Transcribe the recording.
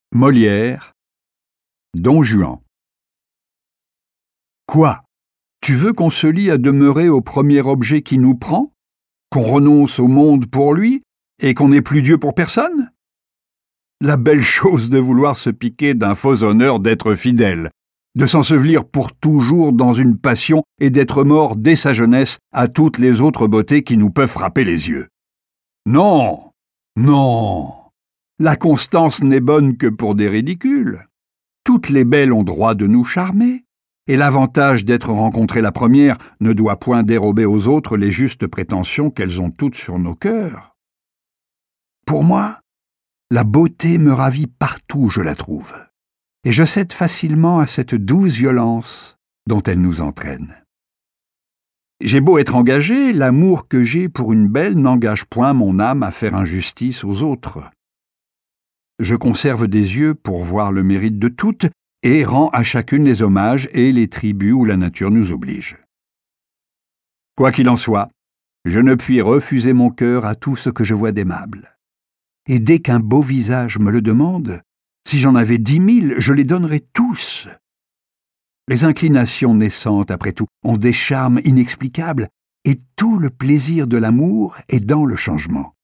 Molière, Don Juan. Quoi? Tu veux qu'on se lie à demeurer au premier objet qui nous prend? Qu'on renonce au monde pour lui et qu'on n'ait plus Dieu pour personne? La belle chose de vouloir se piquer d'un faux honneur d'être fidèle, de s'ensevelir pour toujours dans une passion et d'être mort dès sa jeunesse à toutes les autres beautés qui nous peuvent frapper les yeux. Non, non, la constance n'est bonne que pour des ridicules. Toutes les belles ont droit de nous charmer, et l'avantage d'être rencontrée la première ne doit point dérober aux autres les justes prétentions qu'elles ont toutes sur nos cœurs. Pour moi, la beauté me ravit partout où je la trouve, et je cède facilement à cette douce violence dont elle nous entraîne. J'ai beau être engagé, l'amour que j'ai pour une belle n'engage point mon âme à faire injustice aux autres. Je conserve des yeux pour voir le mérite de toutes et rends à chacune les hommages et les tributs où la nature nous oblige. Quoi qu'il en soit, je ne puis refuser mon cœur à tout ce que je vois d'aimable. Et dès qu'un beau visage me le demande, si j'en avais 10 000, je les donnerais tous. Les inclinations naissantes, après tout, ont des charmes inexplicables, et tout le plaisir de l'amour est dans le changement.